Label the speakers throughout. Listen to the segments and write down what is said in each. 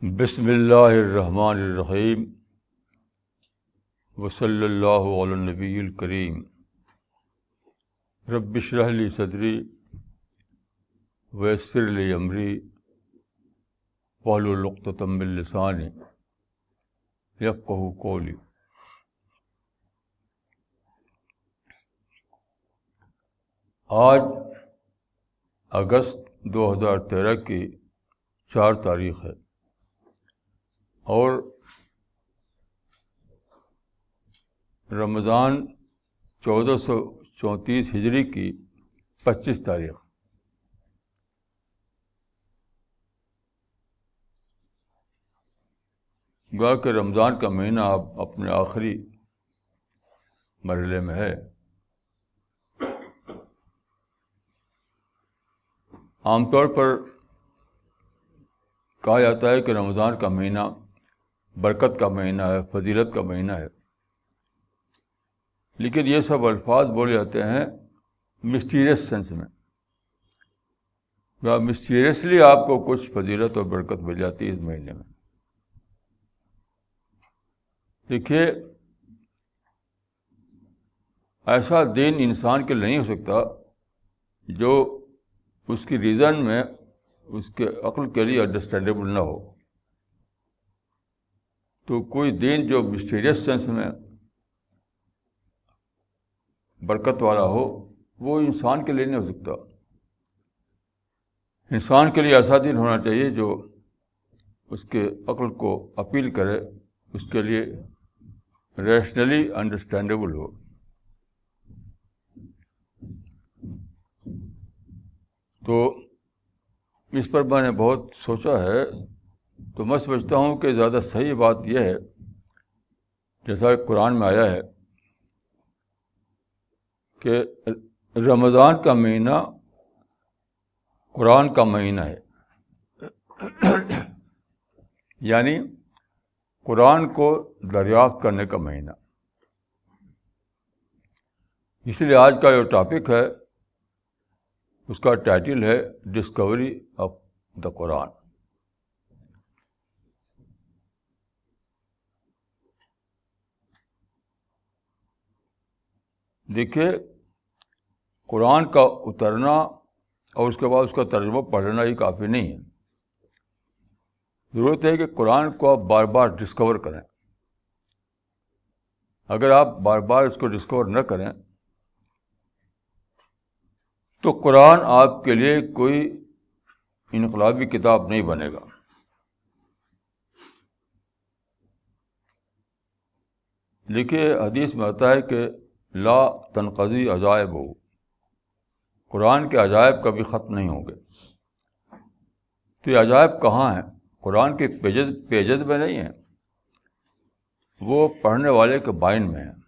Speaker 1: بسم اللہ الرحمن الرحیم وصلی اللہ علی النبی الکریم رب اشرح لی صدری ویسر لی امری واحلل عقدۃ من لسانی یفقہوا قولی۔ آج اگست 2013 کی 4 تاریخ ہے اور رمضان 1434 ہجری کی 25 تاریخ۔ گویا کہ رمضان کا مہینہ اب اپنے آخری مرحلے میں ہے۔ عام طور پر کہا جاتا ہے کہ رمضان کا مہینہ برکت کا مہینہ ہے، فضیلت کا مہینہ ہے، لیکن یہ سب الفاظ بولے جاتے ہیں مسٹیریس سینس میں، یا مسٹیریسلی آپ کو کچھ فضیلت اور برکت مل جاتی ہے اس مہینے میں۔ دیکھیے، ایسا دین انسان کے لیے نہیں ہو سکتا جو اس کی ریزن میں اس کے عقل کے لیے انڈرسٹینڈیبل نہ ہو۔ تو کوئی دین جو مسٹیریس سینس میں برکت والا ہو وہ انسان کے لیے نہیں ہو سکتا۔ انسان کے لیے ایسا دین ہونا چاہیے جو اس کے عقل کو اپیل کرے، اس کے لیے ریشنلی انڈرسٹینڈیبل ہو۔ تو اس پر میں نے بہت سوچا ہے، تو میں سمجھتا ہوں کہ زیادہ صحیح بات یہ ہے، جیسا کہ قرآن میں آیا ہے کہ رمضان کا مہینہ قرآن کا مہینہ ہے، یعنی قرآن کو دریافت کرنے کا مہینہ۔ اس لیے آج کا جو ٹاپک ہے اس کا ٹائٹل ہے ڈسکوری آف دا قرآن۔ دیکھیے، قرآن کا اترنا اور اس کے بعد اس کا ترجمہ پڑھ لینا یہ کافی نہیں ہے۔ ضرورت ہے کہ قرآن کو آپ بار بار ڈسکور کریں۔ اگر آپ بار بار اس کو ڈسکور نہ کریں تو قرآن آپ کے لیے کوئی انقلابی کتاب نہیں بنے گا۔ دیکھیے، حدیث میں آتا ہے کہ لا تنقضی عجائب ہو، قرآن کے عجائب کبھی ختم نہیں ہوں گے۔ تو یہ عجائب کہاں ہیں؟ قرآن کے پیجز میں نہیں ہیں، وہ پڑھنے والے کے مائنڈ میں ہیں۔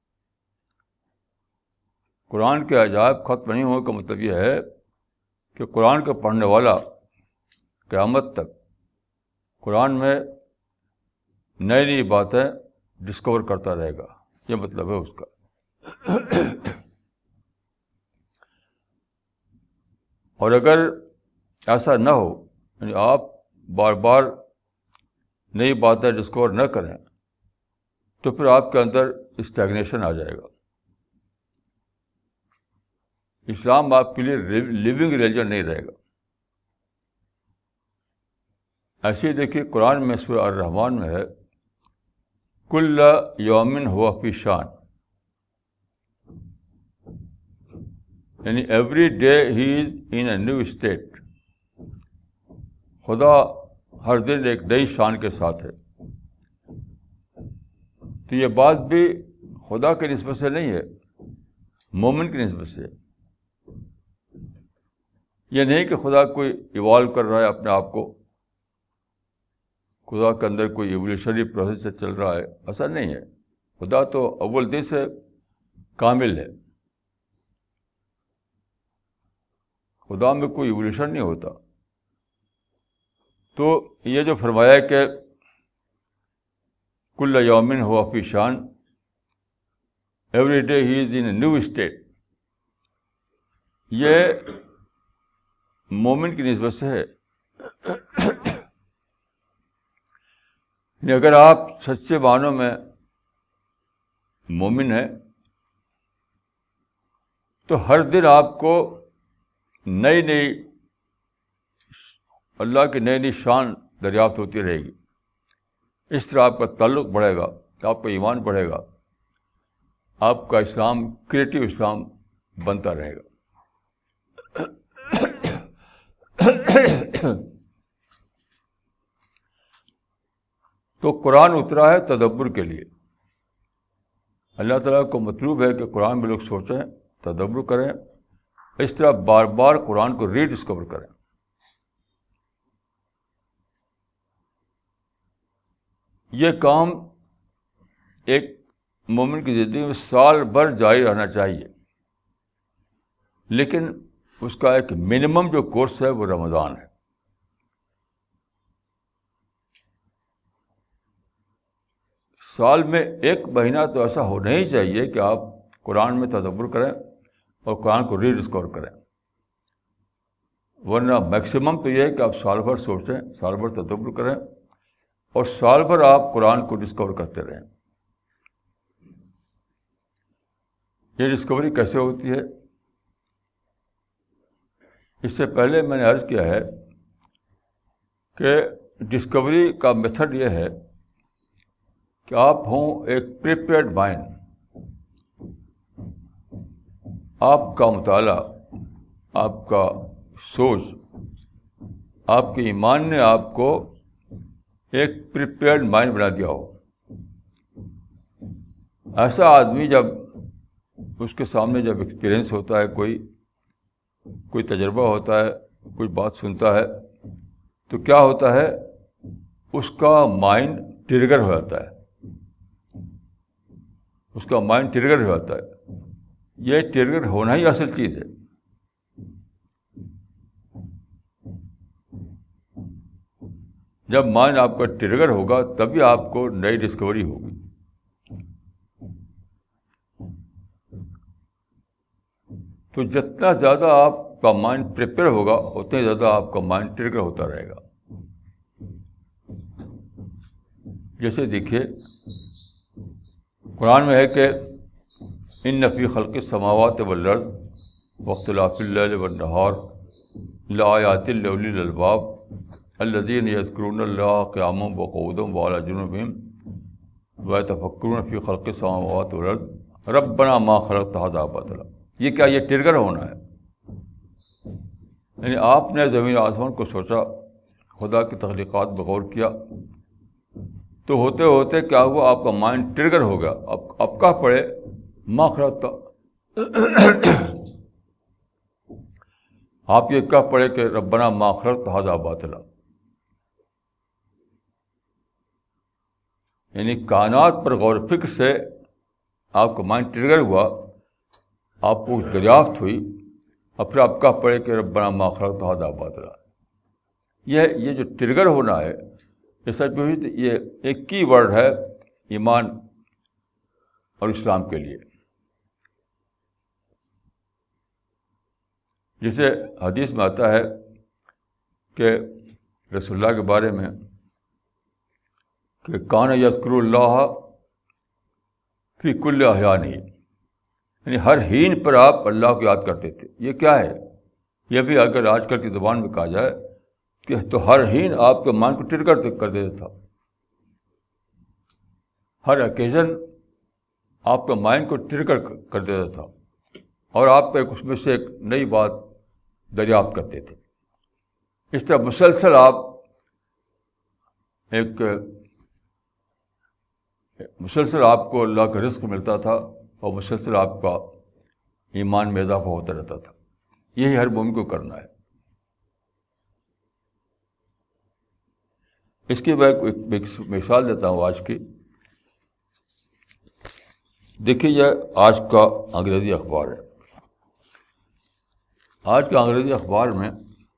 Speaker 1: قرآن کے عجائب ختم نہیں ہونے کا مطلب یہ ہے کہ قرآن کے پڑھنے والا قیامت تک قرآن میں نئی نئی باتیں ڈسکور کرتا رہے گا، یہ مطلب ہے اس کا۔ اور اگر ایسا نہ ہو، یعنی آپ بار بار نئی باتیں ڈسکور نہ کریں، تو پھر آپ کے اندر اسٹیگنیشن آ جائے گا۔ اسلام آپ کے لیے لیونگ ریلیجن نہیں رہے گا۔ ایسے ہی دیکھیے، قرآن میں سورہ الرحمن میں ہے کل یوم ہوا فی شان، یعنی every day he is in a new state. خدا ہر دن ایک نئی شان کے ساتھ ہے۔ تو یہ بات بھی خدا کی نسبت سے نہیں ہے، مومن کی نسبت سے۔ یہ نہیں کہ خدا کوئی ایوالو کر رہا ہے اپنے آپ کو، خدا کے اندر کوئی ایولیوشنری پروسیس سے چل رہا ہے، ایسا نہیں ہے۔ خدا تو اول دن سے کامل ہے، خدا میں کوئی ایولیوشن نہیں ہوتا۔ تو یہ جو فرمایا کہ کل یومن ہوا فی شان، every day he is in a new state, یہ مومن کی نسبت سے ہے۔ یعنی اگر آپ سچے معنوں میں مومن ہیں تو ہر دن آپ کو نئی نئی اللہ کی نئی نئی شان دریافت ہوتی رہے گی. اس طرح آپ کا تعلق بڑھے گا، آپ کا ایمان بڑھے گا، آپ کا اسلام کریٹو اسلام بنتا رہے گا. تو قرآن اترا ہے تدبر کے لیے. اللہ تعالیٰ کو مطلوب ہے کہ قرآن میں لوگ سوچیں، تدبر کریں، اس طرح بار بار قرآن کو ری ڈسکور کریں. یہ کام ایک مومن کی زندگی میں سال بھر جاری رہنا چاہیے، لیکن اس کا ایک منیمم جو کورس ہے وہ رمضان ہے. سال میں ایک مہینہ تو ایسا ہونا ہی چاہیے کہ آپ قرآن میں تدبر کریں اور قرآن کو ری ڈسکور کریں. ورنہ میکسیمم تو یہ ہے کہ آپ سال بھر سوچیں، سال بھر تدبر کریں اور سال بھر آپ قرآن کو ڈسکور کرتے رہیں. یہ ڈسکوری کیسے ہوتی ہے؟ اس سے پہلے میں نے عرض کیا ہے کہ ڈسکوری کا میتھڈ یہ ہے کہ آپ ہوں ایک پریپیئرڈ مائنڈ. آپ کا مطالعہ، آپ کا سوچ، آپ کے ایمان نے آپ کو ایک پریپیئرڈ مائنڈ بنا دیا ہو. ایسا آدمی جب اس کے سامنے جب ایکسپیرئنس ہوتا ہے، کوئی تجربہ ہوتا ہے، کوئی بات سنتا ہے، تو کیا ہوتا ہے؟ اس کا مائنڈ ٹریگر ہو جاتا ہے. اس کا مائنڈ ٹریگر ہو جاتا ہے. یہ ٹریگر ہونا ہی اصل چیز ہے. جب مائنڈ آپ کا ٹریگر ہوگا تبھی آپ کو نئی ڈسکوری ہوگی. تو جتنا زیادہ آپ کا مائنڈ پریپیئر ہوگا اتنا زیادہ آپ کا مائنڈ ٹریگر ہوتا رہے گا. جیسے دیکھیے قرآن میں ہے کہ ان فی خلق السماوات والارض واختلاف اللیل والنہار لآیات لأولی الالباب الذین یذکرون اللہ قیاما وقعودا وعلی جنوبہم ویتفکرون فی خلق السماوات والارض ربنا ما خلقت ھذا باطلا. یہ کیا؟ یہ ٹرگر ہونا ہے. یعنی آپ نے زمین آسمان کو سوچا، خدا کی تخلیقات پر غور کیا، تو ہوتے ہوتے کیا ہوا؟ آپ کا مائنڈ ٹرگر ہو گیا. اب کیا پڑھے؟ ما خلقت. آپ یہ کیا پڑھے کہ ربنا ما خلقت ھذا باطلا. یعنی کائنات پر غور و فکر سے آپ کا مائنڈ ٹرگر ہوا، آپ کو دریافت ہوئی، اور پھر آپ کا پڑھے کہ ربنا ما خلقت ھذا باطلا. یہ جو ٹرگر ہونا ہے، یہ سچ میں یہ ایک کی ورڈ ہے ایمان اور اسلام کے لیے. جسے حدیث میں آتا ہے کہ رسول اللہ کے بارے میں کہ کان یذکر اللہ فی کل احیانہ، یعنی ہر حین پر آپ اللہ کو یاد کرتے تھے. یہ کیا ہے؟ یہ بھی اگر آج کل کی زبان میں کہا جائے کہ تو ہر حین آپ کے مائنڈ کو ٹرگر کر دیتا تھا. ہر اوکیزن آپ کے مائنڈ کو ٹرگر کر دیتا تھا اور آپ اس میں سے ایک نئی بات دریافت کرتے تھے. اس طرح مسلسل آپ مسلسل آپ کو اللہ کا رزق ملتا تھا اور مسلسل آپ کا ایمان میں اضافہ ہوتا رہتا تھا. یہی ہر مومن کو کرنا ہے. اس کی میں ایک مثال دیتا ہوں آج کی. دیکھیے یہ آج کا انگریزی اخبار ہے. آج کا انگریزی اخبار میں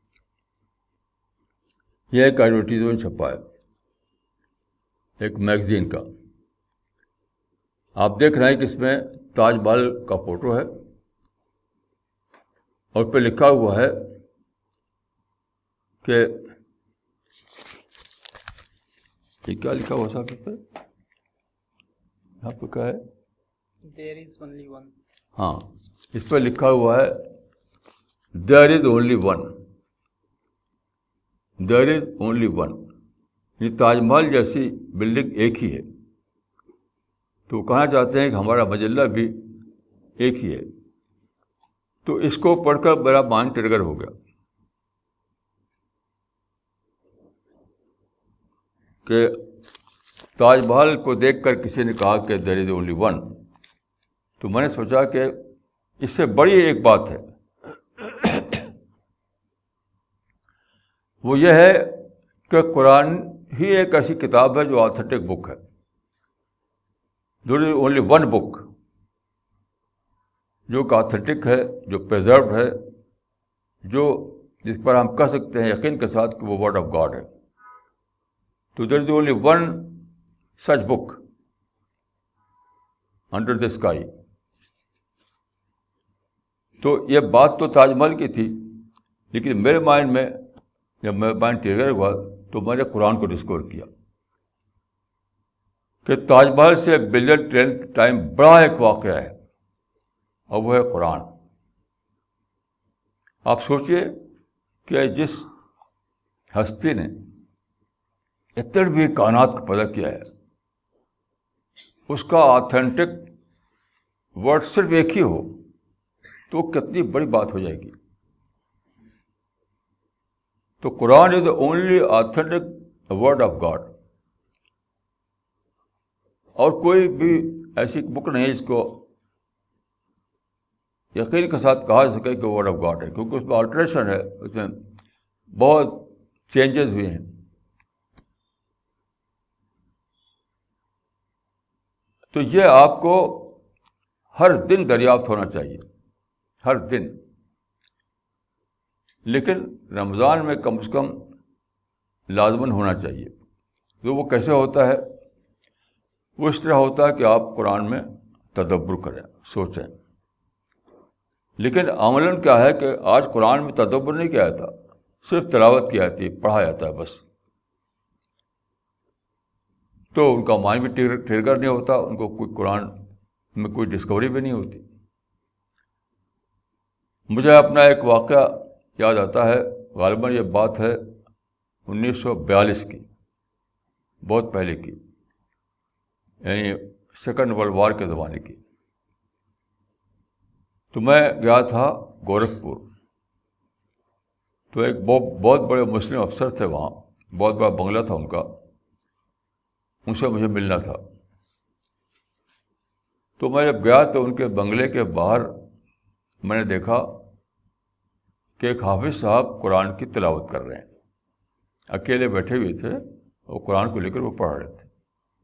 Speaker 1: یہ ایک ایڈورٹیزمنٹ چھپا ہے ایک میگزین کا. آپ دیکھ رہے ہیں کہ اس میں تاج محل کا فوٹو ہے اور پہ لکھا ہوا ہے کہ یہ کیا لکھا ہوا صاحب اس پہ؟ یہاں پہ کیا ہے؟
Speaker 2: There is only one.
Speaker 1: ہاں، اس پہ لکھا ہوا ہے there is only one. There is only one, یہ تاج محل جیسی بلڈنگ ایک ہی ہے. تو وہ کہنا چاہتے ہیں کہ ہمارا مجلہ بھی ایک ہی ہے. تو اس کو پڑھ کر میرا مائنڈ ٹریگر ہو گیا کہ تاج محل کو دیکھ کر کسی نے کہا کہ دیر از اونلی ون. تو میں نے سوچا کہ اس سے بڑی ایک بات ہے، وہ یہ ہے کہ قرآن ہی ایک ایسی کتاب ہے جو آتھینٹک بک ہے. There is only one book جو کہ آتھینٹک ہے، جو پریزروڈ ہے، جو جس پر ہم کہہ سکتے ہیں یقین کے ساتھ کہ وہ ورڈ آف گاڈ ہے. تو there is only one such book under the sky. تو یہ بات تو تاج محل کی تھی، لیکن میرے مائنڈ میں جب میں مائنڈ ٹریگر ہوا تو میں نے قرآن کو ڈسکور کیا کہ تاج محل سے بلین ٹائم بڑا ایک واقعہ ہے، اور وہ ہے قرآن. آپ سوچئے کہ جس ہستی نے اتنے بھی کائنات کو پیدا کیا ہے، اس کا آتھینٹک ورڈ صرف ایک ہی ہو تو کتنی بڑی بات ہو جائے گی. تو قرآن is the only authentic word of God, اور کوئی بھی ایسی بک نہیں ہے جس کو یقین کے ساتھ کہا جا سکے کہ ورڈ آف گاڈ ہے، کیونکہ اس میں آلٹریشن ہے، اس میں بہت چینجز ہوئے ہیں. تو یہ آپ کو ہر دن دریافت ہونا چاہیے، ہر دن. لیکن رمضان میں کم سے کم لازماً ہونا چاہیے. تو وہ کیسے ہوتا ہے؟ وہ اس طرح ہوتا ہے کہ آپ قرآن میں تدبر کریں، سوچیں. لیکن عملاً کیا ہے کہ آج قرآن میں تدبر نہیں کیا جاتا، صرف تلاوت کی جاتی ہے، پڑھا جاتا ہے بس. تو ان کا مائنڈ بھی ٹریگر نہیں ہوتا، ان کو کوئی قرآن میں کوئی ڈسکوری بھی نہیں ہوتی. مجھے اپنا ایک واقعہ یاد آتا ہے، غالباً یہ بات ہے 1942 کی، بہت پہلے کی، یعنی سیکنڈ ورلڈ وار کے زمانے کی. تو میں گیا تھا گورکھپور. تو ایک بہت بڑے مسلم افسر تھے وہاں، بہت بڑا بنگلہ تھا ان کا، ان سے مجھے ملنا تھا. تو میں جب گیا تو ان کے بنگلے کے باہر میں نے دیکھا کہ ایک حافظ صاحب قرآن کی تلاوت کر رہے ہیں، اکیلے بیٹھے ہوئے تھے اور قرآن کو لے کر وہ پڑھ رہے تھے.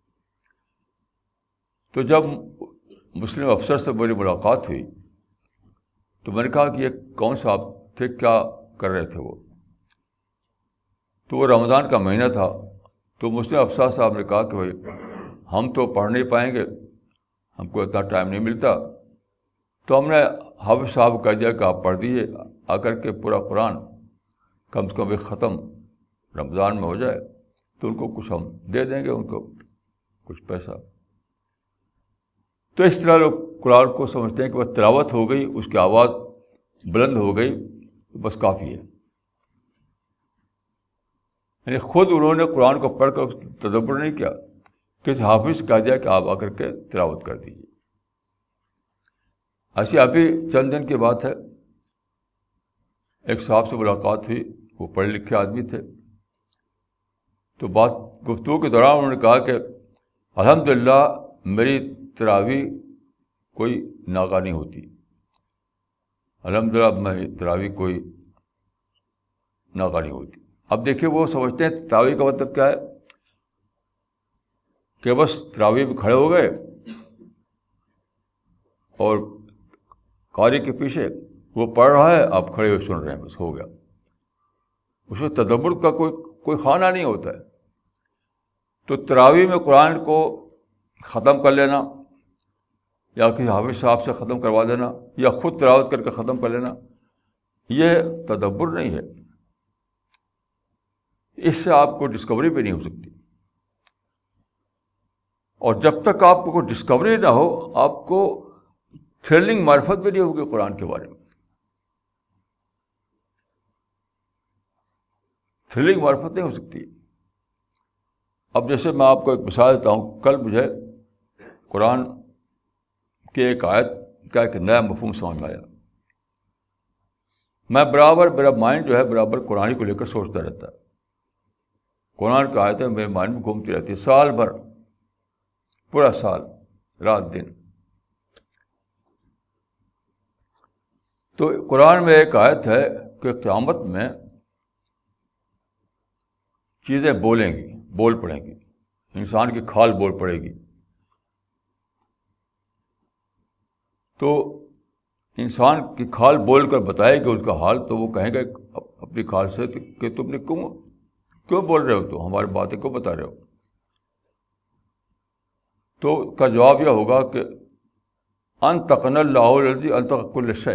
Speaker 1: تو جب مسلم افسر سے میری ملاقات ہوئی تو میں نے کہا کہ یہ کون صاحب تھے، کیا کر رہے تھے وہ؟ تو وہ رمضان کا مہینہ تھا. تو مسلم افسر صاحب نے کہا کہ بھائی ہم تو پڑھ نہیں پائیں گے، ہم کو اتنا ٹائم نہیں ملتا. تو ہم نے حافظ صاحب کو کہہ دیا کہ آپ پڑھ دیجیے آ کر کے پورا قرآن، کم سے کم ایک ختم رمضان میں ہو جائے تو ان کو کچھ ہم دے دیں گے، ان کو کچھ پیسہ. تو اس طرح لوگ قرآن کو سمجھتے ہیں کہ بس تلاوت ہو گئی، اس کی آواز بلند ہو گئی، بس کافی ہے. یعنی خود انہوں نے قرآن کو پڑھ کر تدبر نہیں کیا، کسی حافظ کہہ دیا کہ آپ آ کر کے تلاوت کر دیجیے. ایسی ابھی چند دن کی بات ہے، ایک صاحب سے ملاقات ہوئی، وہ پڑھے لکھے آدمی تھے. تو بات گفتگو کے دوران انہوں نے کہا کہ الحمدللہ میری تراویح کوئی ناغہ نہیں ہوتی، الحمدللہ میری تراویح کوئی ناغہ نہیں ہوتی. اب دیکھیے وہ سمجھتے ہیں تراویح کا مطلب کیا ہے کہ بس تراویح میں کھڑے ہو گئے اور قاری کے پیچھے وہ پڑھ رہا ہے، آپ کھڑے ہوئے سن رہے ہیں، بس ہو گیا. اس میں تدبر کا کوئی خانہ نہیں ہوتا ہے. تو تراویح میں قرآن کو ختم کر لینا یا کسی حافظ صاحب سے ختم کروا دینا یا خود تلاوت کر کے ختم کر لینا، یہ تدبر نہیں ہے. اس سے آپ کو ڈسکوری بھی نہیں ہو سکتی. اور جب تک آپ کو کوئی ڈسکوری نہ ہو آپ کو تھرلنگ معرفت بھی نہیں ہوگی قرآن کے بارے میں. تھرلنگ معرفت نہیں ہو سکتی. اب جیسے میں آپ کو ایک مثال دیتا ہوں. کل مجھے قرآن کی ایک آیت کا ایک نیا مفہوم سمجھ میں آیا. میں میرا مائنڈ جو ہے برابر قرآن کو لے کر سوچتا رہتا ہے. قرآن کی آیتیں میرے مائنڈ میں گھومتی رہتی ہے سال بھر, پورا سال, رات دن. تو قرآن میں ایک آیت ہے کہ قیامت میں چیزیں بولیں گی, بول پڑیں گی. انسان کی کھال بول پڑے گی. تو انسان کی کھال بول کر بتائے گی اس کا حال, تو وہ کہیں گے اپنی کھال سے کہ تم نے کیوں بول رہے ہو, تو ہماری باتیں کیوں بتا رہے ہو. تو کا جواب یہ ہوگا کہ انطقنا اللہ الذی انطق کل شیء,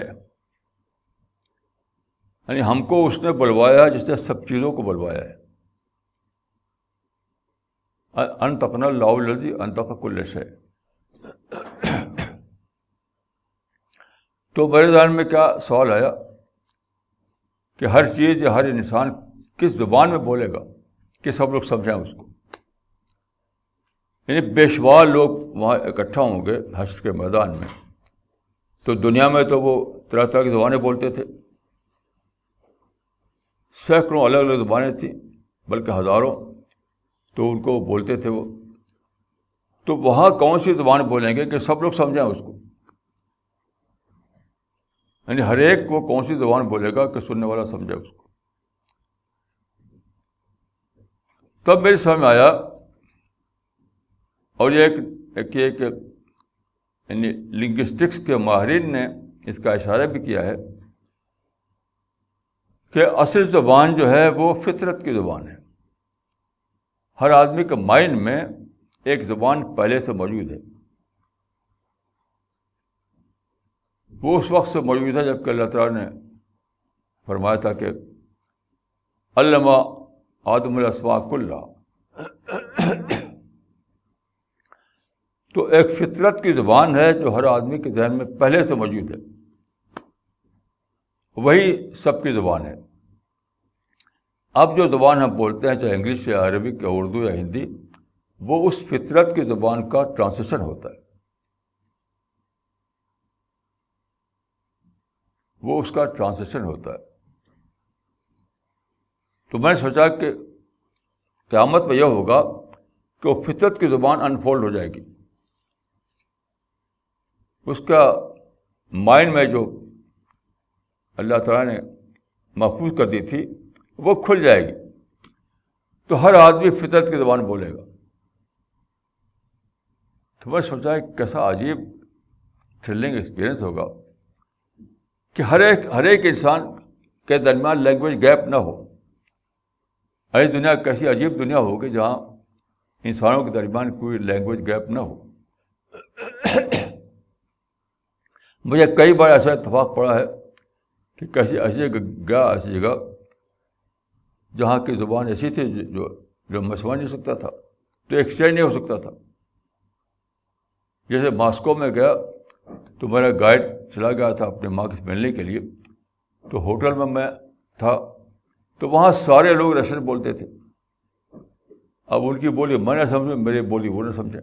Speaker 1: یعنی ہم کو اس نے بلوایا جس نے سب چیزوں کو بلوایا ہے. انطقنا اللہ الذی انطق کل شیء. تو میرے ذہن میں کیا سوال آیا کہ ہر چیز یا ہر انسان کس زبان میں بولے گا کہ سب لوگ سمجھیں اس کو. یعنی بے شمار لوگ وہاں اکٹھا ہوں گے حشر کے میدان میں. تو دنیا میں تو وہ طرح طرح کی زبانیں بولتے تھے, سینکڑوں الگ الگ زبانیں تھیں, بلکہ ہزاروں. تو ان کو بولتے تھے وہ. تو وہاں کون سی زبان بولیں گے کہ سب لوگ سمجھیں اس کو. یعنی ہر ایک کو کون سی زبان بولے گا کہ سننے والا سمجھے اس کو. تب میری سمجھ میں آیا, اور یہ ایک یعنی لنگوسٹکس کے ماہرین نے اس کا اشارہ بھی کیا ہے کہ اصل زبان جو ہے وہ فطرت کی زبان ہے. ہر آدمی کے مائنڈ میں ایک زبان پہلے سے موجود ہے. وہ اس وقت سے موجود ہے جب کہ اللہ تعالیٰ نے فرمایا تھا کہ علم آدم الاسماء کلھا. تو ایک فطرت کی زبان ہے جو ہر آدمی کے ذہن میں پہلے سے موجود ہے, وہی سب کی زبان ہے. اب جو زبان ہم بولتے ہیں چاہے انگلش یا عربک یا اردو یا ہندی, وہ اس فطرت کی زبان کا ٹرانسلیشن ہوتا ہے, وہ اس کا ٹرانسلیشن ہوتا ہے. تو میں نے سوچا کہ قیامت میں یہ ہوگا کہ وہ فطرت کی زبان انفولڈ ہو جائے گی. اس کا مائنڈ میں جو اللہ تعالیٰ نے محفوظ کر دی تھی وہ کھل جائے گی. تو ہر آدمی فطرت کی زبان بولے گا. تو میں سوچا کیسا عجیب تھرلنگ ایکسپیرئنس ہوگا کہ ہر ایک انسان کے درمیان لینگویج گیپ نہ ہو. ارے دنیا کیسی عجیب دنیا ہوگی جہاں انسانوں کے درمیان کوئی لینگویج گیپ نہ ہو. مجھے کئی بار ایسا اتفاق پڑا ہے کہ ایسی جگہ جہاں کی زبان ایسی تھی جو میں سمجھ نہیں سکتا تھا, تو ایکسچینج نہیں ہو سکتا تھا. جیسے ماسکو میں گیا تو میرا گائیڈ چلا گیا تھا اپنے ماں سے ملنے کے لیے. تو ہوٹل میں تھا, تو وہاں سارے لوگ رشین بولتے تھے. اب ان کی بولی میں نہ سمجھوں, میری بولی وہ نہ سمجھے.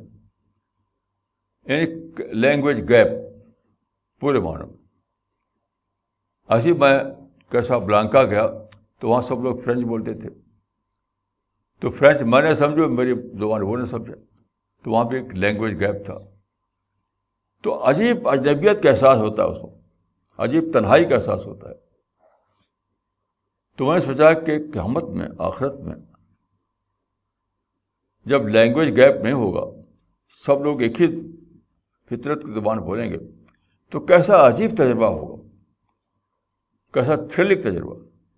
Speaker 1: یعنی لینگویج گیپ پورے معنوں میں. ایسی میں کیسا بلانکا گیا تو وہاں سب لوگ فرینچ بولتے تھے. تو فرینچ میں نے سمجھو, میری زبان وہ نہ سمجھے, تو وہاں پہ ایک لینگویج گیپ تھا. تو عجیب اجنبیت کا احساس ہوتا ہے اس کو, عجیب تنہائی کا احساس ہوتا ہے. تو میں نے سوچا کہ قیامت میں, آخرت میں, جب لینگویج گیپ نہیں ہوگا, سب لوگ ایک ہی فطرت کی زبان بولیں گے, تو کیسا عجیب تجربہ ہوگا, کیسا تھرلنگ تجربہ.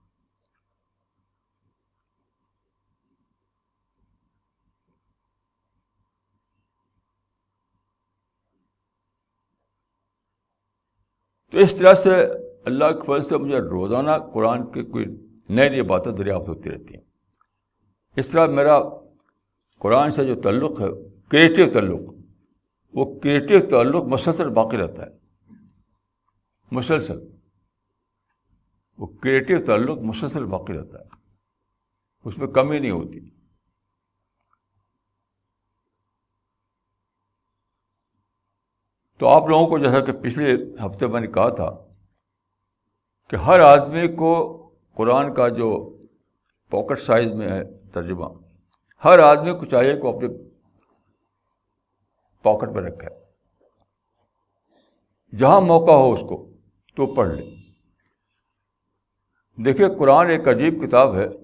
Speaker 1: تو اس طرح سے اللہ کے فضل سے مجھے روزانہ قرآن کی کوئی نئی نئی باتیں دریافت ہوتی رہتی ہیں. اس طرح میرا قرآن سے جو تعلق ہے کریٹو تعلق، وہ کریٹو تعلق مسلسل باقی رہتا ہے، مسلسل، وہ کریٹو تعلق مسلسل باقی رہتا ہے، اس میں کمی نہیں ہوتی۔ تو آپ لوگوں کو جیسا کہ پچھلے ہفتے میں نے کہا تھا کہ ہر آدمی کو قرآن کا جو پاکٹ سائز میں ہے ترجمہ، ہر آدمی کو چاہیے کہ اپنے پاکٹ میں رکھے، جہاں موقع ہو اس کو تو پڑھ لے۔ دیکھیے قرآن ایک عجیب کتاب ہے۔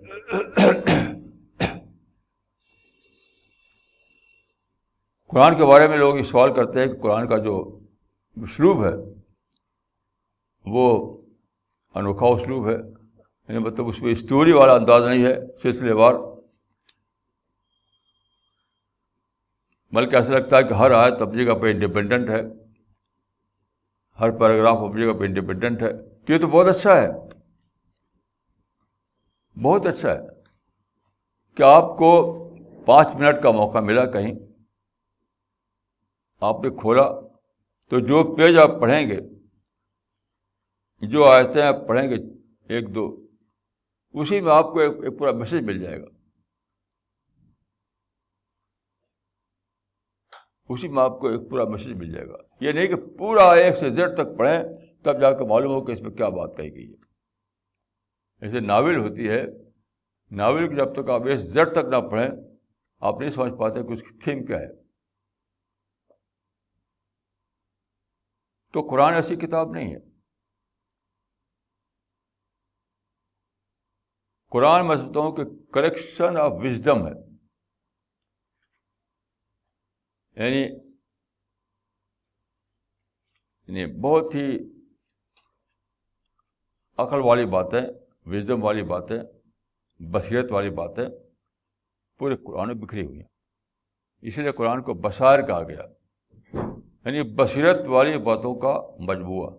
Speaker 1: قرآن کے بارے میں لوگ یہ سوال کرتے ہیں کہ قرآن کا جو اسلوب ہے وہ انوکھا اسلوب ہے، یعنی مطلب اس میں اسٹوری والا انداز نہیں ہے سلسلے وار، بلکہ ایسا لگتا ہے کہ ہر آیت اپنی جگہ پہ انڈیپینڈنٹ ہے، ہر پیراگراف اپنی جگہ پہ انڈیپینڈنٹ ہے۔ تو یہ تو بہت اچھا ہے، بہت اچھا ہے کہ آپ کو 5 منٹ کا موقع ملا، کہیں آپ نے کھولا تو جو پیج آپ پڑھیں گے، جو آیتیں آپ پڑھیں گے 1-2، اسی میں آپ کو ایک پورا میسج مل جائے گا، اسی میں آپ کو ایک پورا میسج مل جائے گا۔ یہ نہیں کہ پورا A سے Z تک پڑھیں تب جا کے معلوم ہو کہ اس میں کیا بات کہی گئی ہے۔ ایسے ناول ہوتی ہے، ناول کو جب تک آپ A سے Z تک نہ پڑھیں آپ نہیں سمجھ پاتے کہ اس کی تھیم کیا ہے۔ تو قرآن ایسی کتاب نہیں ہے۔ قرآن میں سمجھتا ہوں کہ کلیکشن آف وزڈم ہے، یعنی بہت ہی عقل والی باتیں، وزڈم والی باتیں، بصیرت والی باتیں پورے قرآن میں بکھری ہوئی ہیں۔ اس لیے قرآن کو بصائر کہا گیا، یعنی بصیرت والی باتوں کا مجموعہ۔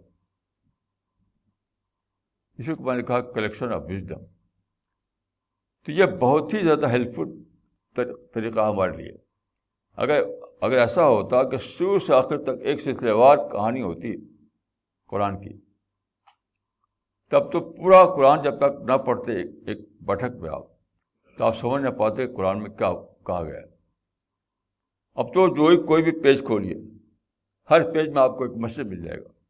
Speaker 1: اسی کو میں نے کہا کلیکشن آف وزڈم۔ تو یہ بہت ہی زیادہ ہیلپ فل طریقہ ہمارے لیے۔ اگر ایسا ہوتا کہ شروع سے آخر تک ایک سلسلے وار کہانی ہوتی قرآن کی، تب تو پورا قرآن جب تک نہ پڑھتے ایک بیٹھک میں آپ، تو آپ سمجھ نہ پاتے قرآن میں کیا کہا گیا ہے۔ اب تو جو ہی کوئی بھی پیج کھولیے، ہر پیج میں آپ کو ایک میسج مل جائے گا۔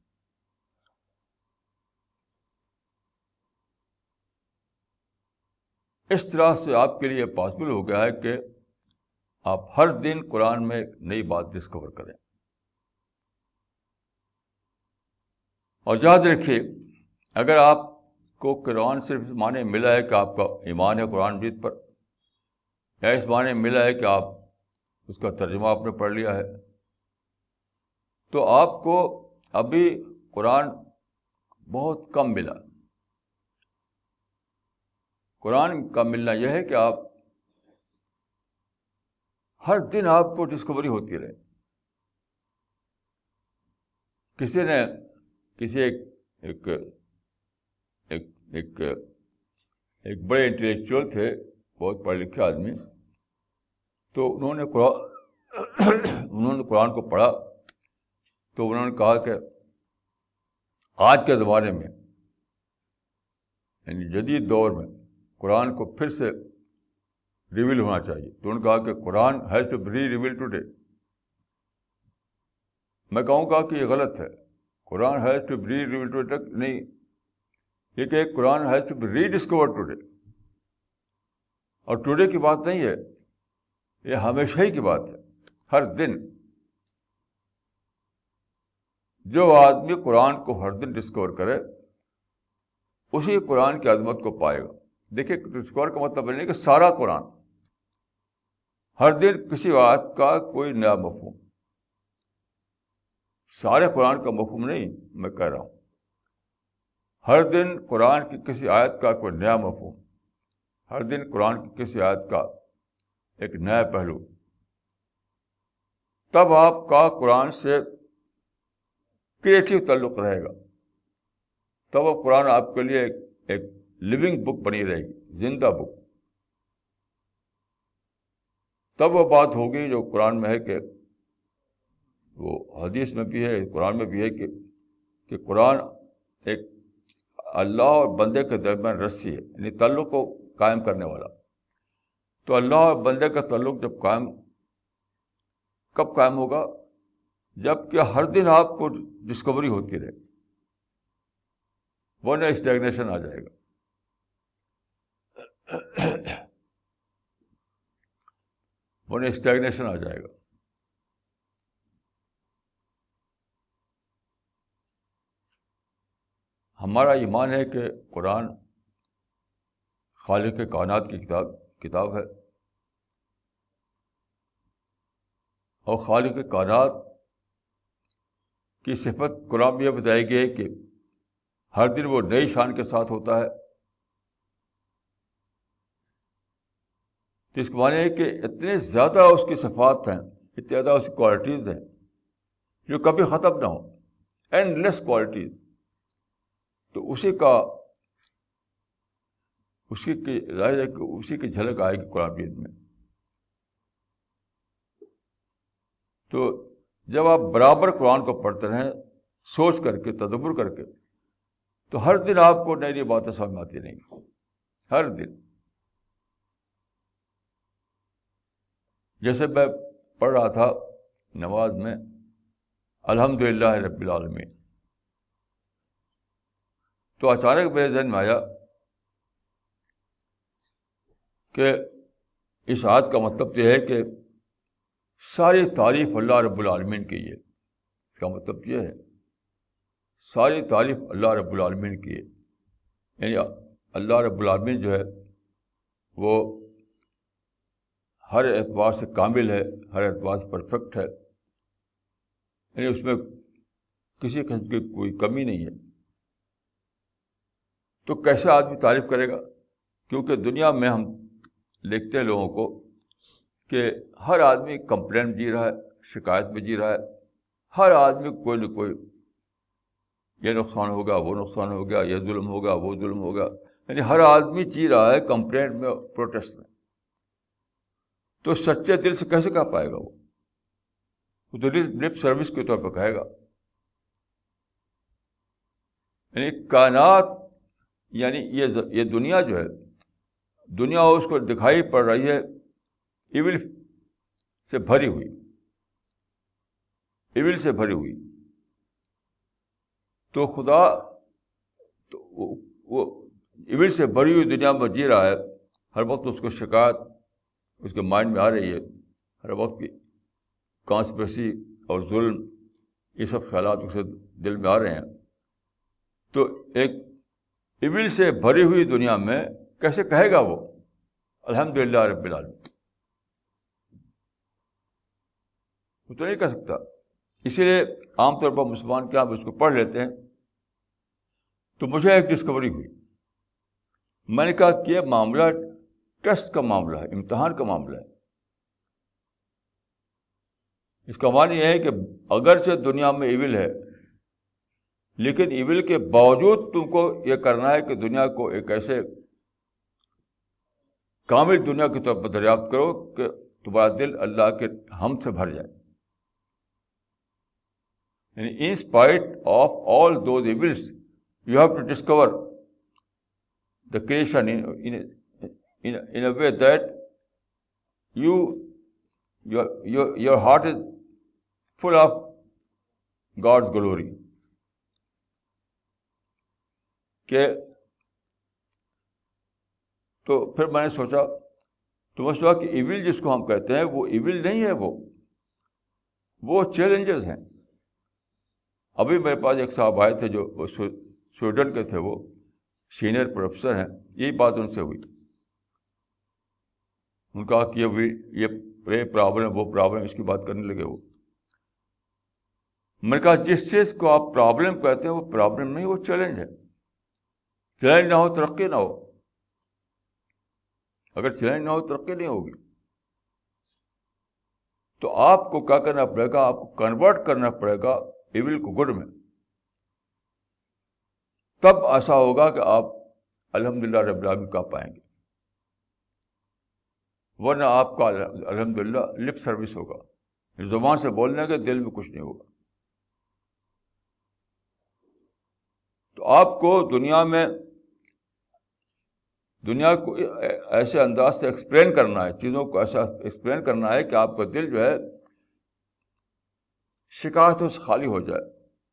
Speaker 1: اس طرح سے آپ کے لیے پاسبل ہو گیا ہے کہ آپ ہر دن قرآن میں ایک نئی بات ڈسکور کریں۔ اور یاد رکھیے، اگر آپ کو قرآن صرف اس معنی ملا ہے کہ آپ کا ایمان ہے قرآن مجید پر، یا اس معنی ملا ہے کہ آپ اس کا ترجمہ آپ نے پڑھ لیا ہے، تو آپ کو ابھی قرآن بہت کم ملا۔ قرآن کا ملنا یہ ہے کہ آپ ہر دن آپ کو ڈسکوری ہوتی رہے۔ کسی ایک بڑے انٹلیکچوئل تھے، بہت پڑھے لکھے آدمی، تو انہوں نے قرآن کو پڑھا تو انہوں نے کہا کہ آج کے زمانے میں، یعنی جدید دور میں، قرآن کو پھر سے ریویل ہونا چاہیے۔ تو انہوں نے کہا کہ قرآن has to be re reveal today. میں کہوں گا کہ یہ غلط ہے، قرآن has to be re reveal today نہیں، یہ کہ قرآن has to be re discover today. اور ٹوڈے کی بات نہیں ہے، یہ ہمیشہ ہی کی بات ہے، ہر دن۔ جو آدمی قرآن کو ہر دن ڈسکور کرے اسی قرآن کی عظمت کو پائے گا۔ دیکھیے ڈسکور کا مطلب نہیں کہ سارا قرآن، ہر دن کسی آیت کا کوئی نیا مفہوم، سارے قرآن کا مفہوم نہیں میں کہہ رہا ہوں، ہر دن قرآن کی کسی آیت کا کوئی نیا مفہوم، ہر دن قرآن کی کسی آیت کا ایک نیا پہلو، تب آپ کا قرآن سے کریٹو تعلق رہے گا، تب وہ قرآن آپ کے لیے ایک لیونگ بک بنی رہے گی، زندہ بک۔ تب وہ بات ہوگی جو قرآن میں ہے، کہ وہ حدیث میں بھی ہے، قرآن میں بھی ہے کہ قرآن ایک اللہ اور بندے کے درمیان رسی ہے، یعنی تعلق کو قائم کرنے والا. تو اللہ اور بندے کا تعلق کب قائم ہوگا؟ جب کہ ہر دن آپ کو ڈسکوری ہوتی رہے، ورنہ اسٹیگنیشن آ جائے گا. ورنہ اسٹیگنیشن آ جائے گا. ہمارا ایمان ہے کہ قرآن خالق کائنات کی کتاب ہے، اور خالق کائنات کی صفت قرآن میں یہ بتائی گئی ہے کہ ہر دن وہ نئی شان کے ساتھ ہوتا ہے. تو اس کے معنی ہے کہ اتنے زیادہ اس کی صفات ہیں، اتنی زیادہ اس کی کوالٹیز ہیں جو کبھی ختم نہ ہو، اینڈ لیس کوالٹیز. تو اسی کی جھلک آئے گی قرآن مجید میں. تو جب آپ برابر قرآن کو پڑھتے رہیں، سوچ کر کے، تدبر کر کے، تو ہر دن آپ کو نئی نئی باتیں سمجھ میں آتی رہیں گی، ہر دن. جیسے میں پڑھ رہا تھا نماز میں الحمدللہ رب العالمین، تو اچانک میرے ذہن میں آیا کہ اس آیت کا مطلب یہ ہے کہ ساری تعریف اللہ رب العالمین کی ہے. اس کا مطلب یہ ہے ساری تعریف اللہ رب العالمین کی ہے، یعنی اللہ رب العالمین جو ہے وہ ہر اعتبار سے کامل ہے، ہر اعتبار سے پرفیکٹ ہے، یعنی اس میں کسی قسم کی کوئی کمی نہیں ہے. تو کیسے آدمی تعریف کرے گا؟ کیونکہ دنیا میں ہم دیکھتے ہیں لوگوں کو کہ ہر آدمی کمپلین جی رہا ہے، شکایت میں جی رہا ہے. ہر آدمی کوئی نہ کوئی، یہ نقصان ہوگا، وہ نقصان ہو گیا، یہ ظلم ہوگا، وہ ظلم ہوگا، یعنی ہر آدمی جی رہا ہے کمپلینٹ میں، پروٹیسٹ میں. تو سچے دل سے کیسے کہہ پائے گا؟ وہ تو لپ سروس کے طور پر کہے گا. یعنی کائنات، یعنی یہ دنیا جو ہے، دنیا اس کو دکھائی پڑ رہی ہے ایول سے بھری ہوئی، ایول سے بھری ہوئی. تو خدا تو وہ ایول سے بھری ہوئی دنیا میں جی رہا ہے، ہر وقت اس کو شکایت اس کے مائنڈ میں آ رہی ہے، ہر وقت کی کانسپریسی اور ظلم، یہ سب خیالات اس کے دل میں آ رہے ہیں. تو ایک ایول سے بھری ہوئی دنیا میں کیسے کہے گا وہ الحمدللہ رب العالمین؟ وہ تو نہیں کہہ سکتا. اسی لیے عام طور پر مسلمان کیا اس کو پڑھ لیتے ہیں. تو مجھے ایک ڈسکوری ہوئی، میں نے کہا کہ یہ معاملہ ٹیسٹ کا معاملہ ہے، امتحان کا معاملہ ہے. اس کا معنی یہ ہے کہ اگرچہ دنیا میں ایول ہے، لیکن ایول کے باوجود تم کو یہ کرنا ہے کہ دنیا کو ایک ایسے کامل دنیا کے طور پر دریافت کرو کہ تمہارا دل اللہ کے حمد سے بھر جائے. یعنی in spite of all those evils you have to discover the creation in a way that your heart is full of God's glory. کہ تو پھر میں نے سوچا، تو میں سوچا کہ ایول جس کو ہم کہتے ہیں وہ ایول نہیں ہے، وہ چیلنجز ہیں. ابھی میرے پاس ایک صاحب آئے تھے جو سویڈن کے تھے، وہ سینئر پروفیسر ہیں. یہی بات ان سے ہوئی. ان کا کہ یہ پرابلم، وہ پرابلم، اس کی بات کرنے لگے. وہ میں نے کہا جس چیز کو آپ پرابلم کہتے ہیں وہ پرابلم نہیں، وہ چیلنج ہے. چیلنج نہ ہو ترقی نہ ہو. اگر چیلنج نہ ہو ترقی نہیں ہوگی. تو آپ کو کیا کرنا پڑے گا؟ آپ کو کنورٹ کرنا پڑے گا ایول کو گڈ میں. تب ایسا ہوگا کہ آپ الحمدللہ رب العالمین کہہ پائیں گے. ورنہ آپ کا الحمدللہ لپ سروس ہوگا، زبان سے بولنے کے دل میں کچھ نہیں ہوگا. تو آپ کو دنیا کو ایسے انداز سے ایکسپلین کرنا ہے، چیزوں کو ایسا ایکسپلین کرنا ہے کہ آپ کا دل جو ہے شکایتوں سے خالی ہو جائے،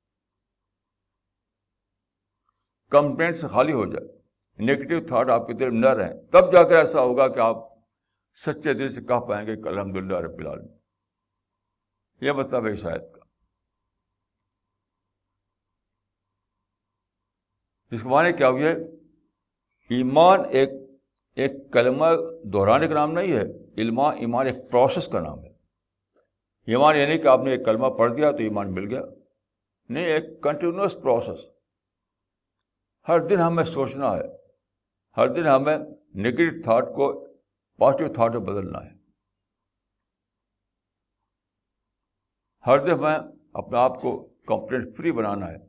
Speaker 1: کمپلینٹ سے خالی ہو جائے، نیگیٹو تھاٹ آپ کے دل میں نہ رہیں. تب جا کر ایسا ہوگا کہ آپ سچے دل سے کہہ پائیں گے کہ الحمدللہ رب العالمین. یہ مطلب ہے اس آیت کا. اس کے معنی کیا ہوئی ہے؟ ایمان ایک کلمہ دہرانے کا نام نہیں ہے. ایمان ایک پروسیس کا نام ہے. ایمان یہ نہیں کہ آپ نے ایک کلمہ پڑھ دیا تو ایمان مل گیا، نہیں، ایک کنٹینیوس پروسیس. ہر دن ہمیں سوچنا ہے، ہر دن ہمیں نیگیٹو تھاٹ کو پازیٹیو تھاٹ میں بدلنا ہے. ہر دن ہمیں اپنے آپ کو کمپلینٹ فری بنانا ہے.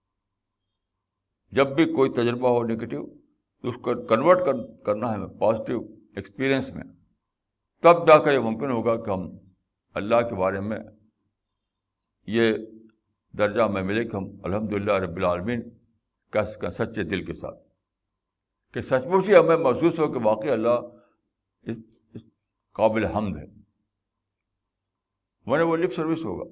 Speaker 1: جب بھی کوئی تجربہ ہو نیگیٹو تو اس کو کنورٹ کرنا ہے پازیٹیو ایکسپیرئنس میں. تب جا کر یہ ممکن ہوگا کہ ہم اللہ کے بارے میں یہ درجہ ہمیں ملے کہ ہم الحمدللہ رب العالمین کہہ سکیں سچے دل کے ساتھ، کہ سچ مچ ہی ہمیں محسوس ہو کہ واقعی اللہ اس قابل حمد ہے، ورنہ وہ لپ سروس ہوگا.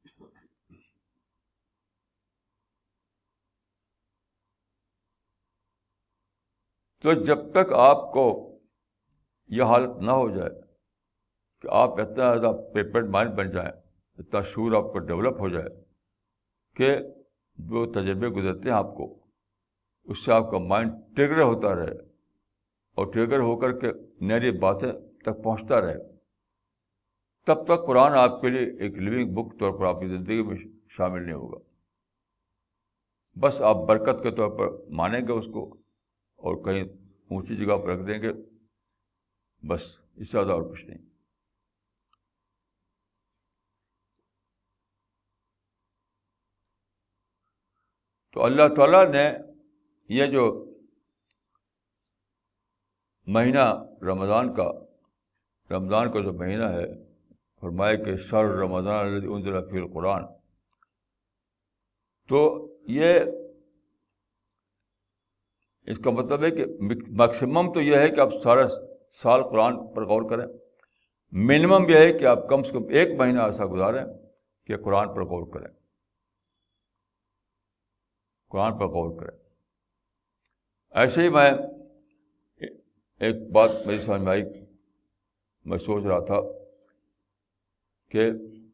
Speaker 1: تو جب تک آپ کو یہ حالت نہ ہو جائے کہ آپ اتنا زیادہ پریپیئرڈ مائنڈ بن جائیں، اتنا شعور آپ کو ڈیولپ ہو جائے کہ جو تجربے گزرتے ہیں آپ کو اس سے آپ کا مائنڈ ٹریگر ہوتا رہے اور ٹریگر ہو کر کے نئی باتیں تک پہنچتا رہے، تب تک قرآن آپ کے لیے ایک لیونگ بک طور پر آپ کی زندگی میں شامل نہیں ہوگا. بس آپ برکت کے طور پر مانیں گے اس کو اور کہیں اونچی جگہ پر رکھ دیں گے، بس اس سے زیادہ اور کچھ نہیں. تو اللہ تعالیٰ نے یہ جو مہینہ رمضان کا جو مہینہ ہے، فرمایا کہ شہر رمضان الذی انزل فیہ القرآن، تو یہ اس کا مطلب ہے کہ میکسیمم تو یہ ہے کہ آپ سارا سال قرآن پر غور کریں، منیمم یہ ہے کہ آپ کم سے کم ایک مہینہ ایسا گزاریں کہ قرآن پر غور کریں، قرآن پر غور کریں. ایسے ہی میں ایک بات میری سمجھ میں آئی، میں سوچ رہا تھا کہ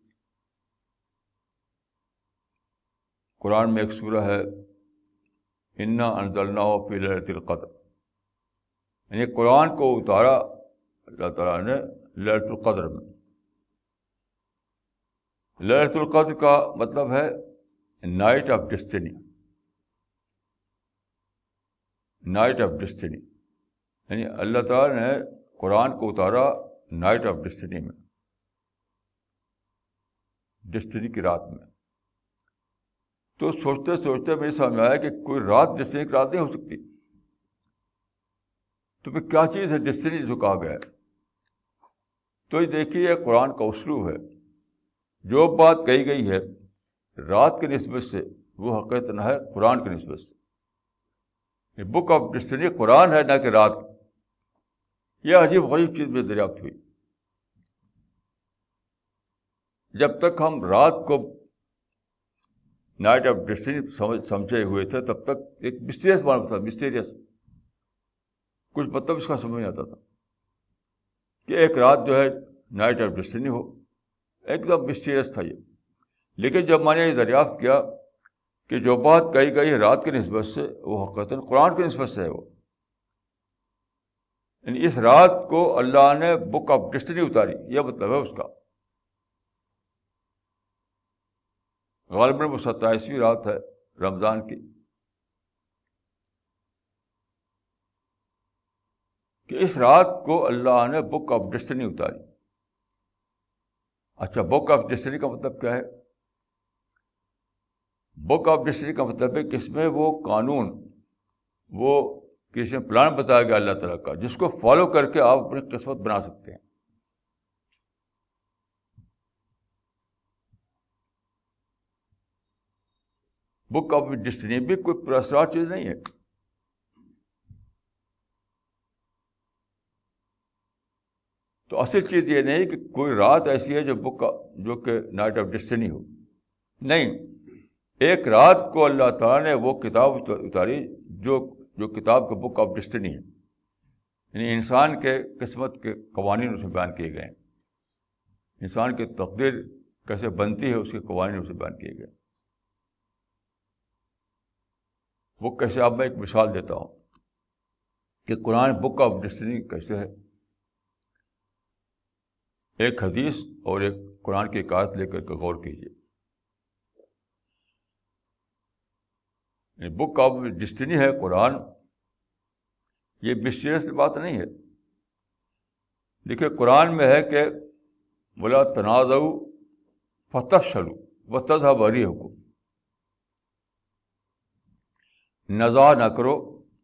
Speaker 1: قرآن میں ایک سورہ ہے انا انزلناہ فی لیلۃ القدر، یعنی قرآن کو اتارا اللہ تعالیٰ نے لیلۃ القدر میں. لیلۃ القدر کا مطلب ہے night of destiny, night of destiny, یعنی اللہ تعالیٰ نے قرآن کو اتارا نائٹ آف ڈیسٹنی میں، ڈیسٹنی کی رات میں. تو سوچتے سوچتے مجھے سمجھ میں آیا کہ کوئی رات ڈیسٹنی کی رات نہیں ہو سکتی. تو پھر کیا چیز ہے ڈیسٹنی جو کہا گیا ہے؟ تو یہ دیکھیے یہ قرآن کا اسلوب ہے. جو بات کہی گئی ہے رات کی نسبت سے وہ حقیقت نہ ہے قرآن کی نسبت سے. بک آف ڈیسٹنی قرآن ہے نہ کہ رات. یہ عجیب غریب چیز میں دریافت ہوئی. جب تک ہم رات کو نائٹ آف ڈیسٹنی سمجھے ہوئے تھے تب تک ایک مسٹیریس معلوم تھا، مسٹیریس، کچھ مطلب اس کا سمجھ نہیں آتا تھا کہ ایک رات جو ہے نائٹ آف ڈیسٹنی ہو، ایک دم مسٹیریس تھا یہ. لیکن جب میں نے یہ دریافت کیا کہ جو بات کہی گئی ہے رات کی نسبت سے وہ حقیقت قرآن کی نسبت سے ہے، وہ یعنی اس رات کو اللہ نے بک آف ڈیسٹنی اتاری، یہ مطلب ہے اس کا. غالباً وہ 27ویں رات ہے رمضان کی، کہ اس رات کو اللہ نے بک آف ڈیسٹنی اتاری. اچھا، بک آف ڈیسٹنی کا مطلب کیا ہے؟ بک آف ڈیسٹنی کا مطلب ہے کہ اس میں وہ قانون، وہ کہ اس میں پلان بتایا گیا اللہ تعالیٰ کا، جس کو فالو کر کے آپ اپنی قسمت بنا سکتے ہیں. بک آف ڈیسٹنی بھی کوئی پراسرار چیز نہیں ہے. تو اصل چیز یہ نہیں کہ کوئی رات ایسی ہے جو کہ نائٹ آف ڈیسٹنی ہو. نہیں، ایک رات کو اللہ تعالیٰ نے وہ کتاب اتاری جو کتاب کا بک آف ڈیسٹنی ہے، یعنی انسان کے قسمت کے قوانین اس میں بیان کیے گئے ہیں. انسان کی تقدیر کیسے بنتی ہے اس کے قوانین اس میں بیان کیے گئے. وہ کیسے، اب میں ایک مثال دیتا ہوں کہ قرآن بک آف ڈیسٹنی کیسے ہے. ایک حدیث اور ایک قرآن کی ایک آیت لے کر کے غور کیجیے. بک آف ڈیسٹنی ہے قرآن، یہ مسٹیریس بات نہیں ہے. دیکھیے قرآن میں ہے کہ وَلَا تَنَازَعُوا فَتَفْشَلُوا وَتَذْهَبَ رِيحُكُمْ، نزاع نہ کرو،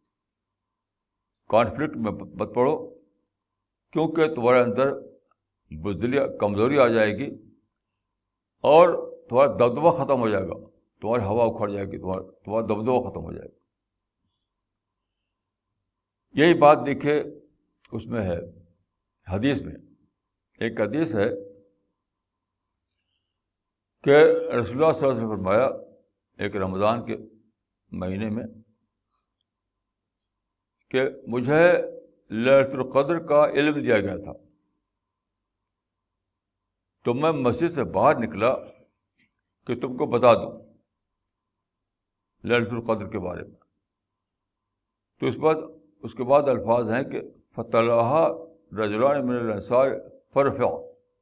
Speaker 1: کانفلکٹ میں مت پڑو، کیونکہ تمہارے اندر بزدلی کمزوری آ جائے گی اور تمہارا دبدبہ ختم ہو جائے گا، تمہاری ہوا اکھڑ جائے گی، تمہارا دبدبہ ختم ہو جائے گا. یہی بات دیکھیے اس میں ہے حدیث میں. ایک حدیث ہے کہ رسول اللہ صلی اللہ علیہ وسلم نے فرمایا ایک رمضان کے مہینے میں کہ مجھے لیلۃ القدر کا علم دیا گیا تھا، تو میں مسجد سے باہر نکلا کہ تم کو بتا دوں لیلۃ القدر کے بارے میں. تو اس کے بعد الفاظ ہیں کہ فَطَلَعَهَا رَجُلَانِ مِنَ الْأَنصَارِ فَرَفَعُوا،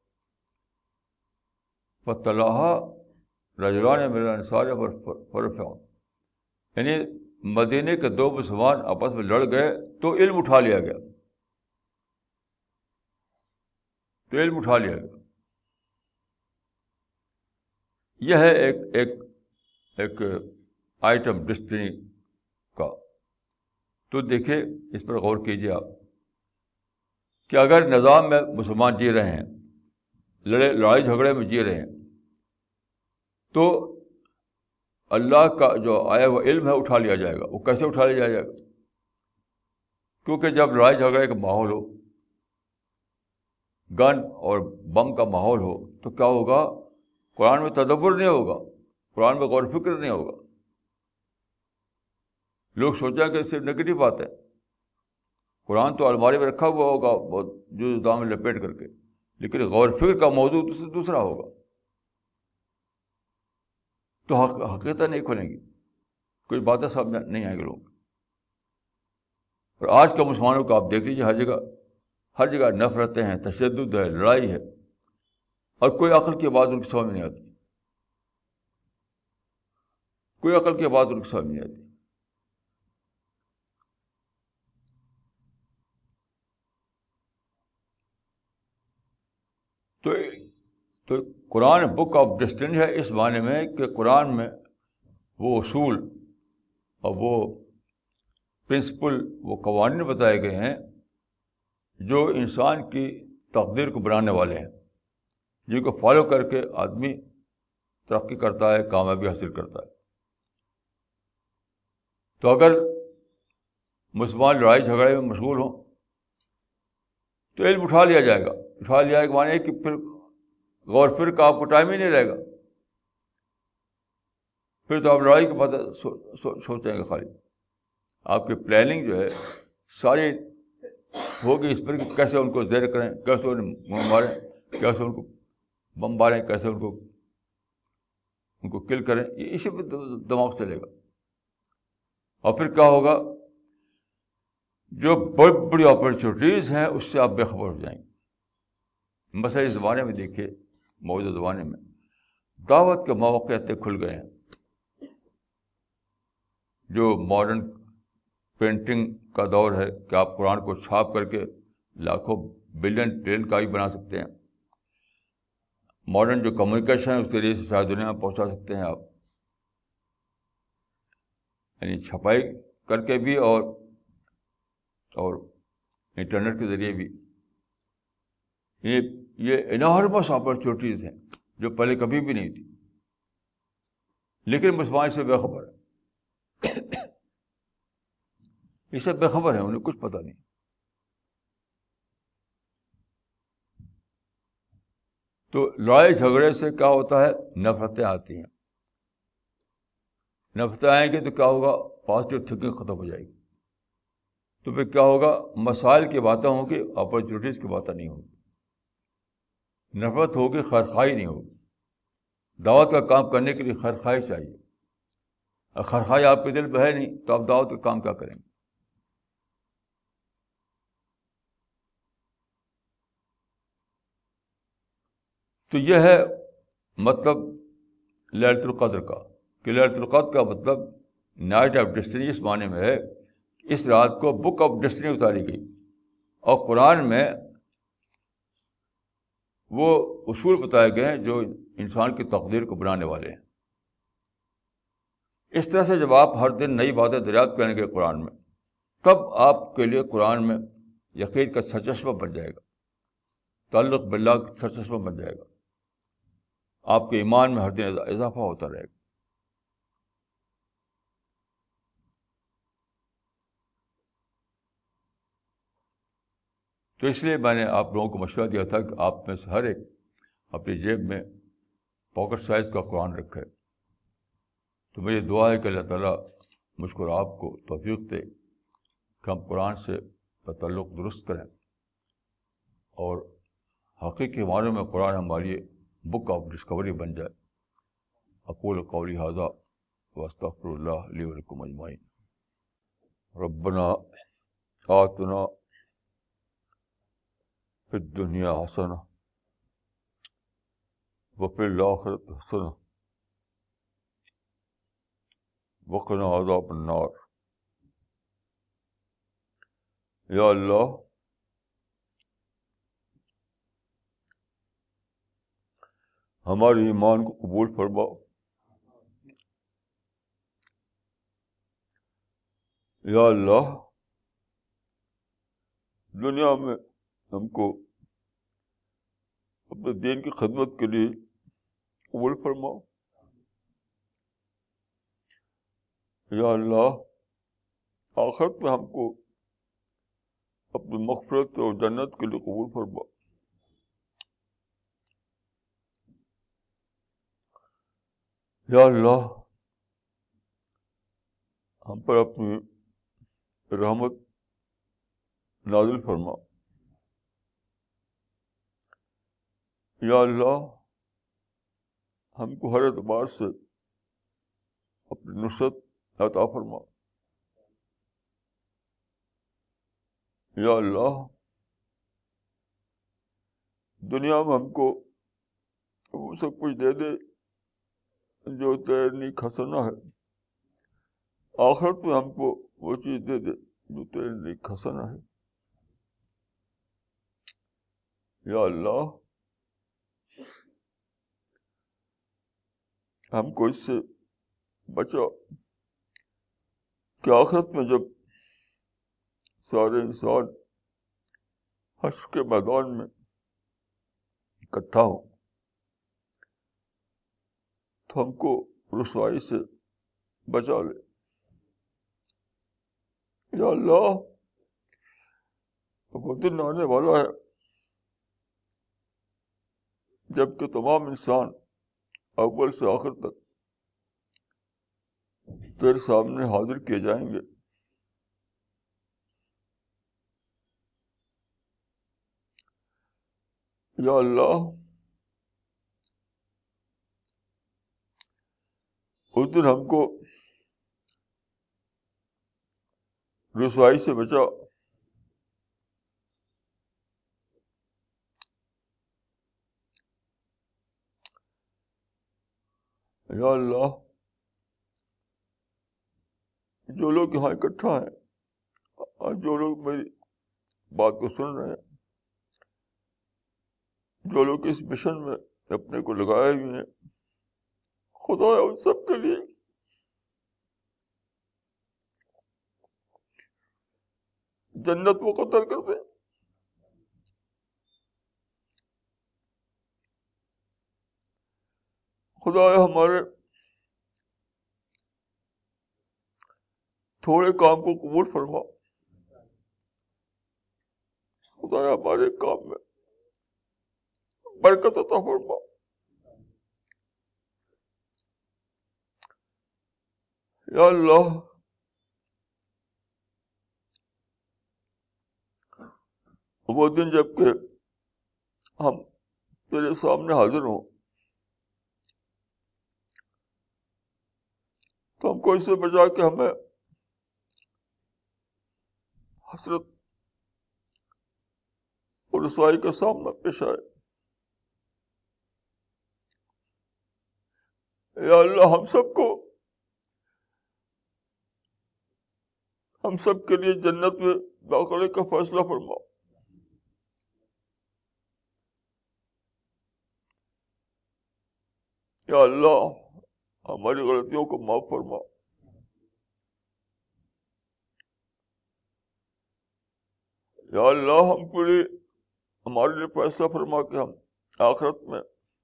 Speaker 1: فَطَلَعَهَا رَجُلَانِ مِنَ الْأَنصَارِ فَرَفَعُوا، یعنی مدینے کے دو مسلمان آپس میں لڑ گئے تو علم اٹھا لیا گیا. یہ ہے ایک آئٹم ڈسٹنی کا. تو دیکھیے اس پر غور کیجیے آپ کہ اگر نظام میں مسلمان جی رہے ہیں، لڑائی جھگڑے میں جی رہے ہیں، تو اللہ کا جو آیا ہوا علم ہے اٹھا لیا جائے گا. وہ کیسے اٹھا لیا جائے گا؟ کیونکہ جب لڑائی جھگڑے کا ماحول ہو، گن اور بم کا ماحول ہو، تو کیا ہوگا؟ قرآن میں تدبر نہیں ہوگا، قرآن میں غور و فکر نہیں ہوگا. لوگ سوچیں کہ صرف نگیٹو بات ہے. قرآن تو الماری میں رکھا ہوا ہوگا جو دام میں لپیٹ کر کے، لیکن غور و فکر کا موضوع دوسرا ہوگا. تو حقیقت نہیں کھلیں گی، کوئی باتیں سامنے نہیں آئیں گے لوگ. اور آج کے مسلمانوں کو آپ دیکھ لیجیے، ہر جگہ نفرتیں ہیں، تشدد ہے، لڑائی ہے، اور کوئی عقل کی بات ان کی سمجھ میں نہیں آتی. کوئی عقل کی بات ان کی سمجھ نہیں آتی. تو قرآن بک آف ڈیسٹنی ہے اس معنی میں کہ قرآن میں وہ اصول اور وہ پرنسپل، وہ قوانین بتائے گئے ہیں جو انسان کی تقدیر کو بنانے والے ہیں، جن کو فالو کر کے آدمی ترقی کرتا ہے، کامیابی حاصل کرتا ہے. تو اگر مسلمان لڑائی جھگڑے میں مشغول ہوں تو علم اٹھا لیا جائے گا. اٹھا لیا کے معنی ہے کہ پھر غور فکر کا آپ کو ٹائم ہی نہیں رہے گا. پھر تو آپ لڑائی کے بعد سوچیں گے خالی. آپ کی پلاننگ جو ہے ساری ہوگی اس پر کہ کیسے ان کو زیر کریں، کیسے انہیں ماریں، کیسے ان کو بم ماریں، کیسے ان کو کل کریں. یہ اسی پہ دماغ چلے گا. اور پھر کیا ہوگا؟ جو بڑی بڑی اپرچونیٹیز ہیں اس سے آپ بے خبر ہو جائیں گے. مثلا اس زمانے میں دیکھیے، موجودہ زمانے میں دعوت کے مواقع اتنے کھل گئے ہیں. جو ماڈرن پرنٹنگ کا دور ہے کہ آپ قرآن کو چھاپ کر کے لاکھوں بلین ٹرین کا بھی بنا سکتے ہیں. ماڈرن جو کمیونیکیشن ہے اس کے ذریعے سے ساری دنیا میں پہنچا سکتے ہیں آپ، یعنی چھپائی کر کے بھی اور اور انٹرنیٹ کے ذریعے بھی یہ انارمس اپرچونیٹیز ہیں جو پہلے کبھی بھی نہیں تھی، لیکن مسلمان سے بے خبر ہے، یہ سب بے خبر ہیں، انہیں کچھ پتہ نہیں۔ تو لڑائی جھگڑے سے کیا ہوتا ہے؟ نفرتیں آتی ہیں، نفرتیں آئیں گی تو کیا ہوگا؟ پازیٹیو تھنکنگ ختم ہو جائے گی، تو پھر کیا ہوگا؟ مسائل کی باتیں ہوں گی، اپرچونیٹیز کی باتیں نہیں ہوں گی، نفرت ہوگی، خیرخواہی نہیں ہوگی۔ دعوت کا کام کرنے کے لیے خیرخواہی چاہیے، اور خیرخواہی آپ کے دل میں ہے نہیں تو آپ دعوت کا کام کیا کریں گے؟ تو یہ ہے مطلب لیلۃ القدر کا، کہ لیلۃ القدر کا مطلب نائٹ آف ڈیسٹنی اس معنی میں ہے کہ اس رات کو بک آف ڈیسٹنی اتاری گئی، اور قرآن میں وہ اصول بتائے گئے ہیں جو انسان کی تقدیر کو بنانے والے ہیں۔ اس طرح سے جب آپ ہر دن نئی باتیں دریافت کریں گے قرآن میں، تب آپ کے لیے قرآن میں یقین کا سرچشمہ بن جائے گا، تعلق باللہ کا سرچشمہ بن جائے گا، آپ کے ایمان میں ہر دن اضافہ ہوتا رہے گا۔ تو اس لیے میں نے آپ لوگوں کو مشورہ دیا تھا کہ آپ میں سے ہر ایک اپنی جیب میں پاکٹ سائز کا قرآن رکھے۔ تو میری دعا ہے کہ اللہ تعالیٰ مجھ کو اور آپ کو توفیق دے کہ ہم قرآن سے تعلق درست کریں، اور حقیقی معنوں میں قرآن ہماری بک آف ڈسکوری بن جائے۔ اقول قولی ھذا واستغفر اللہ لی ولکم اجمعین۔ ربنا آتنا فی الدنیا حسنہ وفی الآخرۃ حسنہ وقنا عذاب النار۔ یا اللہ ہمارے ایمان کو قبول فرما، یا اللہ دنیا میں ہم کو اپنے دین کی خدمت کے لیے قبول فرما، یا اللہ آخرت میں ہم کو اپنی مغفرت اور جنت کے لیے قبول فرما۔ یا اللہ ہم پر اپنی رحمت نازل فرما، یا اللہ ہم کو ہر اعتبار سے اپنی نصرت عطا فرما، یا اللہ دنیا میں ہم کو وہ سب کچھ دے دے جو تیرے لیے حسنہ ہے، آخرت میں ہم کو وہ چیز دے دے جو تیرے لیے حسنہ ہے، یا اللہ ہم کو اس سے بچا کہ آخرت میں جب سارے انسان حشر کے میدان میں اکٹھا ہو تو ہم کو رسوائی سے بچا لے، یا اللہ وہ دن آنے والا ہے جب کہ تمام انسان اول سے آخر تک تیرے سامنے حاضر کیے جائیں گے، یا اللہ اس دن ہم کو رسوائی سے بچا، یا اللہ جو لوگ یہاں اکٹھا ہیں اور جو لوگ میری بات کو سن رہے ہیں، جو لوگ اس مشن میں اپنے کو لگائے ہوئے ہیں، خدا ان سب کے لیے جنت وہ قتل کرتے ہیں. خدایا ہمارے تھوڑے کام کو قبول فرما. خدایا ہمارے کام میں برکت عطا فرما. یا اللہ وہ دن جب کہ ہم تیرے سامنے حاضر ہوں تو ہم کو اس سے بچا کہ ہمیں حسرت اور رسوائی کا سامنا پیش آئے. یا اللہ ہم سب کے لیے جنت میں داخلے کا فیصلہ فرما. یا اللہ ہماری غلطیوں کو معاف فرما. یا اللہ ہمارے لیے فیصلہ فرما کہ ہم آخرت میں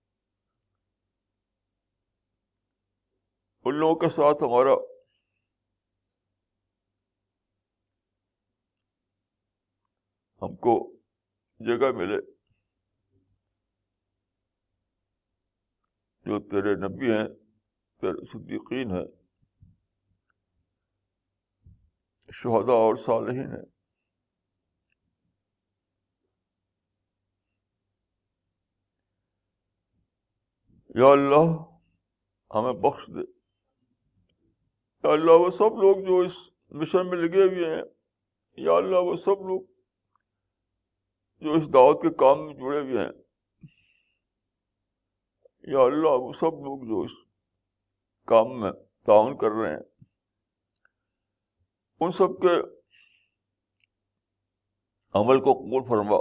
Speaker 1: ان لوگوں کے ساتھ ہمارا ہم کو جگہ ملے جو تیرے نبی ہیں، تیرے صدیقین ہیں، شہداء اور صالحین ہیں. یا اللہ ہمیں بخش دے. یا اللہ وہ سب لوگ جو اس مشن میں لگے ہوئے ہیں، یا اللہ وہ سب لوگ جو اس دعوت کے کام میں جڑے ہوئے ہیں، یا اللہ وہ سب لوگ جو اس کام میں تعاون کر رہے ہیں، ان سب کے عمل کو قبول فرما.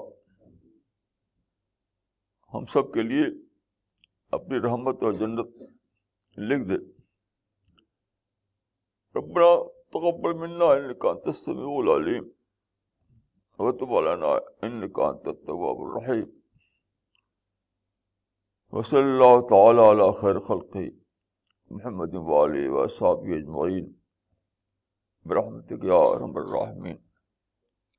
Speaker 1: ہم سب کے لیے اپنی رحمت اور جنت لکھ دے. ربنا تقبل منا انک انت السمیع العلیم وتب علینا انک انت التواب الرحیم. وصلی اللہ تعالی علی خیر خلقہ محمد وآلہ وصحبہ اجمعین برحمتک یا ارحم الراحمین.